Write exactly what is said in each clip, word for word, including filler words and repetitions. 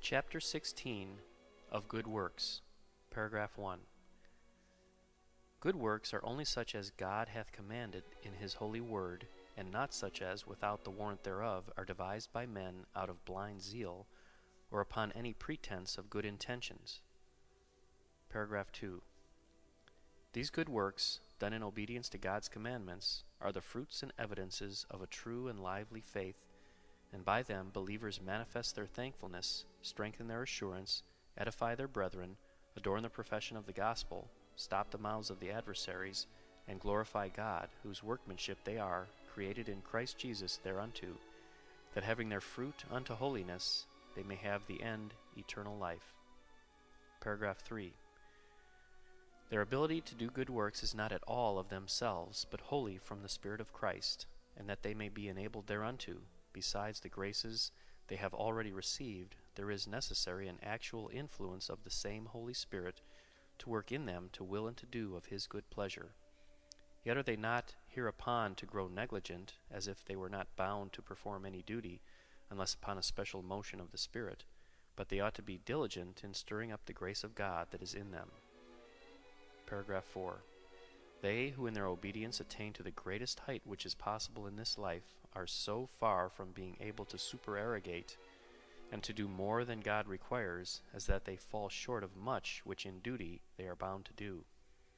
Chapter sixteen of Good Works, Paragraph one. Good works are only such as God hath commanded in his holy word, and not such as, without the warrant thereof, are devised by men out of blind zeal, or upon any pretense of good intentions. Paragraph two. These good works, done in obedience to God's commandments, are the fruits and evidences of a true and lively faith, and by them believers manifest their thankfulness, strengthen their assurance, edify their brethren, adorn the profession of the gospel, stop the mouths of the adversaries, and glorify God, whose workmanship they are, created in Christ Jesus thereunto, that having their fruit unto holiness, they may have the end eternal life. Paragraph three. Their ability to do good works is not at all of themselves, but wholly from the Spirit of Christ, and that they may be enabled thereunto, besides the graces they have already received, there is necessary an actual influence of the same Holy Spirit to work in them to will and to do of his good pleasure. Yet are they not hereupon to grow negligent, as if they were not bound to perform any duty, unless upon a special motion of the Spirit, but they ought to be diligent in stirring up the grace of God that is in them. Paragraph four. They who in their obedience attain to the greatest height which is possible in this life are so far from being able to supererogate and to do more than God requires, as that they fall short of much which in duty they are bound to do.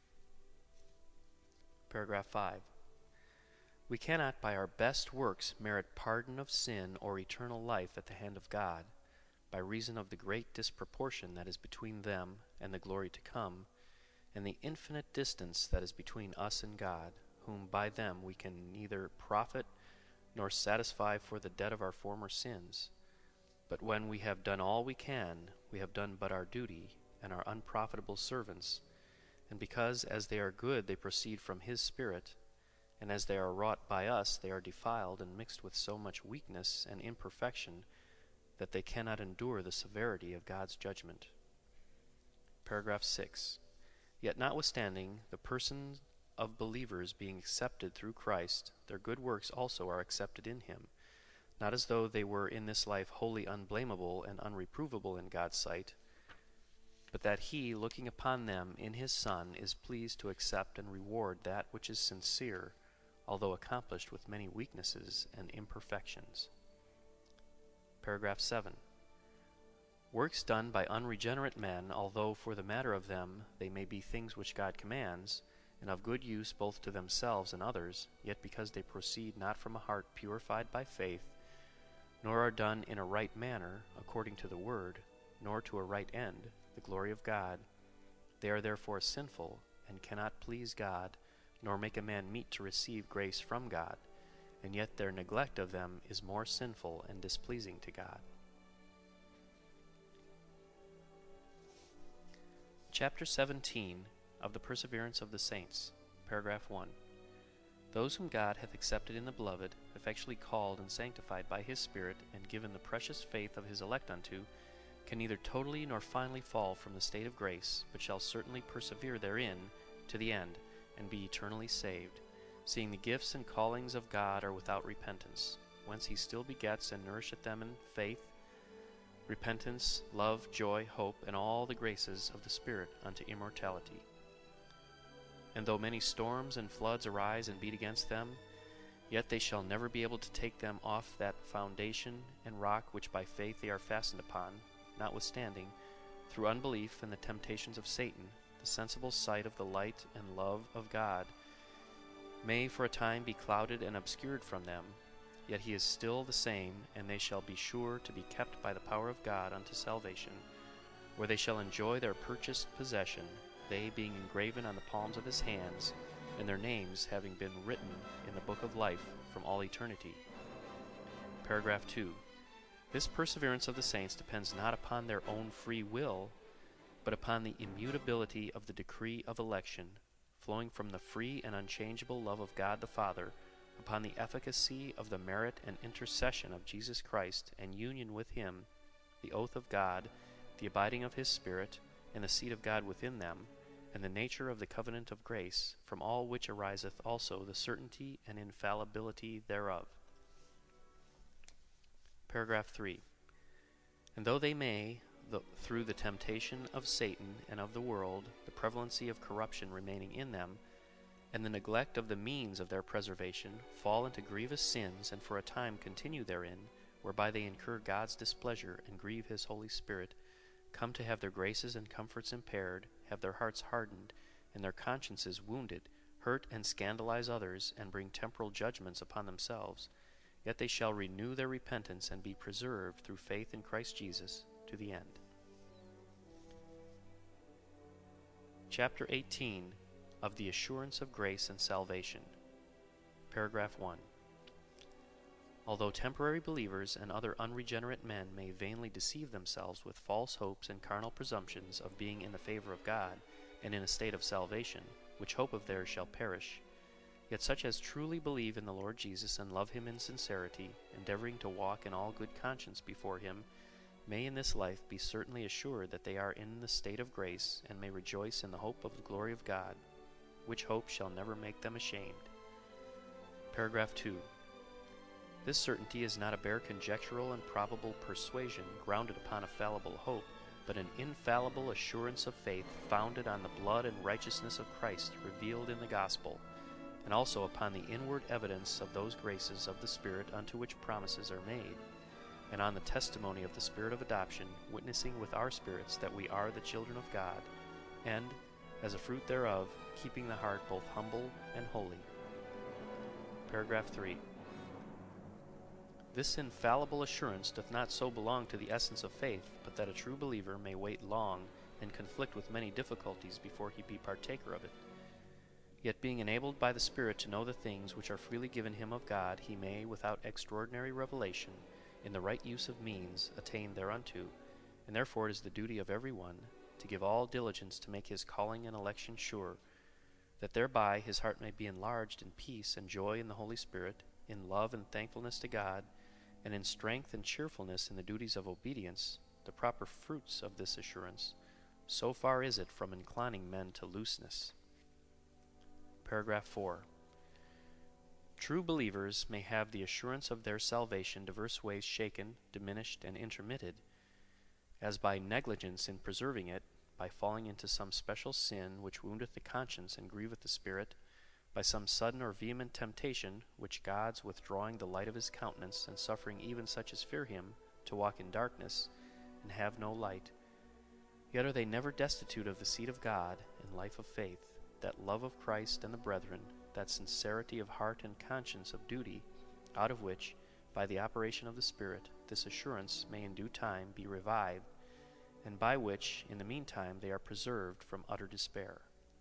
Paragraph five. We cannot by our best works merit pardon of sin or eternal life at the hand of God, by reason of the great disproportion that is between them and the glory to come, and the infinite distance that is between us and God, whom by them we can neither profit nor satisfy for the debt of our former sins. But when we have done all we can, we have done but our duty, and are unprofitable servants, and because as they are good they proceed from his Spirit, and as they are wrought by us they are defiled and mixed with so much weakness and imperfection that they cannot endure the severity of God's judgment. Paragraph six. Yet notwithstanding the persons of believers being accepted through Christ, their good works also are accepted in him, not as though they were in this life wholly unblameable and unreprovable in God's sight, but that he, looking upon them in his Son, is pleased to accept and reward that which is sincere, although accomplished with many weaknesses and imperfections. Paragraph seven. Works done by unregenerate men, although for the matter of them they may be things which God commands, and of good use both to themselves and others, yet because they proceed not from a heart purified by faith, nor are done in a right manner, according to the word, nor to a right end, the glory of God, they are therefore sinful, and cannot please God, nor make a man meet to receive grace from God, and yet their neglect of them is more sinful and displeasing to God. Chapter seventeen of the Perseverance of the Saints, Paragraph one. Those whom God hath accepted in the Beloved, effectually called and sanctified by his Spirit, and given the precious faith of his elect unto, can neither totally nor finally fall from the state of grace, but shall certainly persevere therein to the end, and be eternally saved, seeing the gifts and callings of God are without repentance, whence he still begets and nourisheth them in faith, repentance, love, joy, hope, and all the graces of the Spirit unto immortality. And though many storms and floods arise and beat against them, yet they shall never be able to take them off that foundation and rock which by faith they are fastened upon, notwithstanding, through unbelief and the temptations of Satan, the sensible sight of the light and love of God may for a time be clouded and obscured from them, yet he is still the same, and they shall be sure to be kept by the power of God unto salvation, where they shall enjoy their purchased possession, they being engraven on the palms of his hands, and their names having been written in the book of life from all eternity. Paragraph two. This perseverance of the saints depends not upon their own free will, but upon the immutability of the decree of election, flowing from the free and unchangeable love of God the Father, upon the efficacy of the merit and intercession of Jesus Christ, and union with him, the oath of God, the abiding of his Spirit, and the seed of God within them, and the nature of the covenant of grace, from all which ariseth also the certainty and infallibility thereof. Paragraph three. And though they may, the, through the temptation of Satan and of the world, the prevalency of corruption remaining in them, and the neglect of the means of their preservation, fall into grievous sins, and for a time continue therein, whereby they incur God's displeasure and grieve his Holy Spirit, come to have their graces and comforts impaired, have their hearts hardened, and their consciences wounded, hurt and scandalize others, and bring temporal judgments upon themselves, yet they shall renew their repentance and be preserved through faith in Christ Jesus to the end. Chapter eighteen of the Assurance of Grace and Salvation. Paragraph one. Although temporary believers and other unregenerate men may vainly deceive themselves with false hopes and carnal presumptions of being in the favor of God and in a state of salvation, which hope of theirs shall perish, yet such as truly believe in the Lord Jesus and love him in sincerity, endeavoring to walk in all good conscience before him, may in this life be certainly assured that they are in the state of grace, and may rejoice in the hope of the glory of God, which hope shall never make them ashamed. Paragraph two. This certainty is not a bare conjectural and probable persuasion grounded upon a fallible hope, but an infallible assurance of faith founded on the blood and righteousness of Christ revealed in the gospel, and also upon the inward evidence of those graces of the Spirit unto which promises are made, and on the testimony of the Spirit of adoption, witnessing with our spirits that we are the children of God, and, as a fruit thereof, keeping the heart both humble and holy. Paragraph three. This infallible assurance doth not so belong to the essence of faith, but that a true believer may wait long and conflict with many difficulties before he be partaker of it. Yet being enabled by the Spirit to know the things which are freely given him of God, he may, without extraordinary revelation, in the right use of means, attain thereunto, and therefore it is the duty of every one to give all diligence to make his calling and election sure, that thereby his heart may be enlarged in peace and joy in the Holy Spirit, in love and thankfulness to God, and in strength and cheerfulness in the duties of obedience, the proper fruits of this assurance. So far is it from inclining men to looseness. Paragraph four. True believers may have the assurance of their salvation diverse ways shaken, diminished, and intermitted, as by negligence in preserving it, by falling into some special sin which woundeth the conscience and grieveth the spirit, by some sudden or vehement temptation, which God's withdrawing the light of his countenance, and suffering even such as fear him to walk in darkness, and have no light. Yet are they never destitute of the seed of God and life of faith, that love of Christ and the brethren, that sincerity of heart and conscience of duty, out of which, by the operation of the Spirit, this assurance may in due time be revived, and by which, in the meantime, they are preserved from utter despair.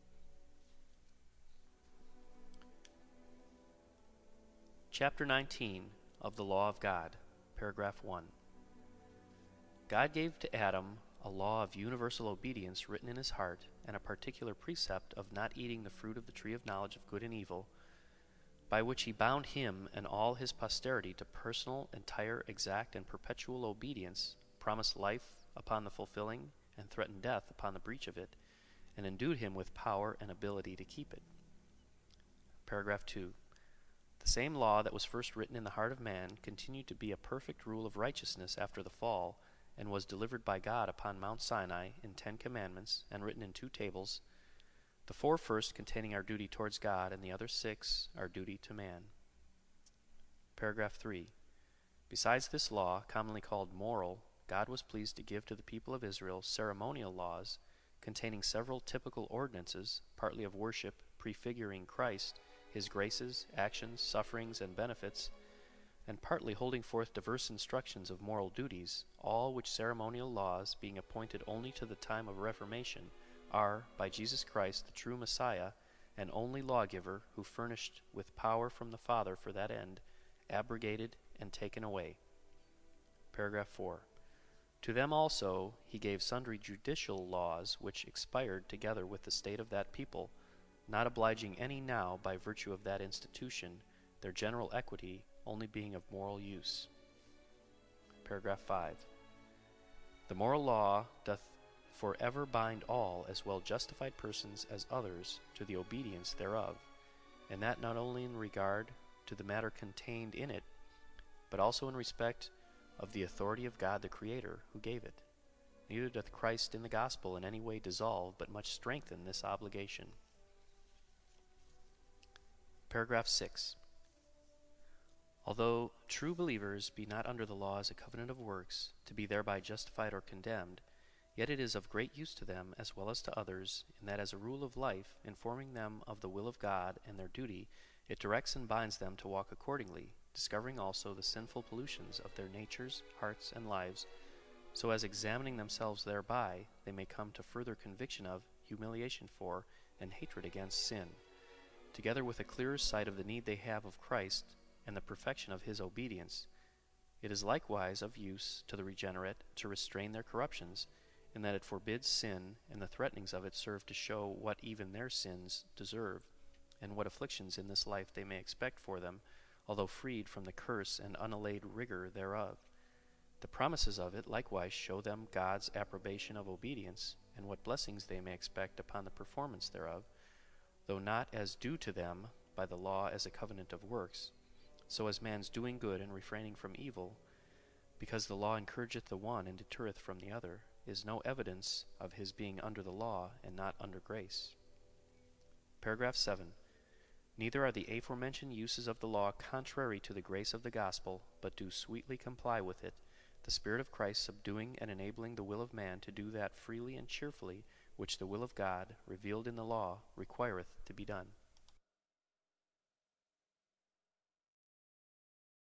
Chapter nineteen of the Law of God, Paragraph one. God gave to Adam a law of universal obedience written in his heart, and a particular precept of not eating the fruit of the tree of knowledge of good and evil, by which he bound him and all his posterity to personal, entire, exact, and perpetual obedience, promised life upon the fulfilling, and threatened death upon the breach of it, and endued him with power and ability to keep it. Paragraph two. The same law that was first written in the heart of man continued to be a perfect rule of righteousness after the fall, and was delivered by God upon Mount Sinai in Ten Commandments, and written in two tables, the four first containing our duty towards God, and the other six our duty to man. Paragraph three. Besides this law, commonly called moral, God was pleased to give to the people of Israel ceremonial laws, containing several typical ordinances, partly of worship, prefiguring Christ, his graces, actions, sufferings, and benefits, and partly holding forth diverse instructions of moral duties, all which ceremonial laws, being appointed only to the time of Reformation, are, by Jesus Christ, the true Messiah, and only lawgiver, who furnished with power from the Father for that end, abrogated and taken away. Paragraph four. To them also he gave sundry judicial laws, which expired together with the state of that people, not obliging any now by virtue of that institution, their general equity only being of moral use. Paragraph five. The moral law doth forever bind all, as well justified persons as others, to the obedience thereof, and that not only in regard to the matter contained in it, but also in respect of the authority of God the Creator, who gave it. Neither doth Christ in the gospel in any way dissolve, but much strengthen this obligation. Paragraph six. Although true believers be not under the law as a covenant of works, to be thereby justified or condemned, yet it is of great use to them as well as to others, in that as a rule of life, informing them of the will of God and their duty, it directs and binds them to walk accordingly, discovering also the sinful pollutions of their natures, hearts, and lives, so as examining themselves thereby, they may come to further conviction of, humiliation for, and hatred against sin, together with a clearer sight of the need they have of Christ and the perfection of his obedience. It is likewise of use to the regenerate to restrain their corruptions, in that it forbids sin, and the threatenings of it serve to show what even their sins deserve, and what afflictions in this life they may expect for them, although freed from the curse and unallayed rigor thereof. The promises of it likewise show them God's approbation of obedience, and what blessings they may expect upon the performance thereof, though not as due to them by the law as a covenant of works, so as man's doing good and refraining from evil, because the law encourageth the one and deterreth from the other, is no evidence of his being under the law and not under grace. Paragraph seven. Neither are the aforementioned uses of the law contrary to the grace of the gospel, but do sweetly comply with it, the Spirit of Christ subduing and enabling the will of man to do that freely and cheerfully which the will of God, revealed in the law, requireth to be done.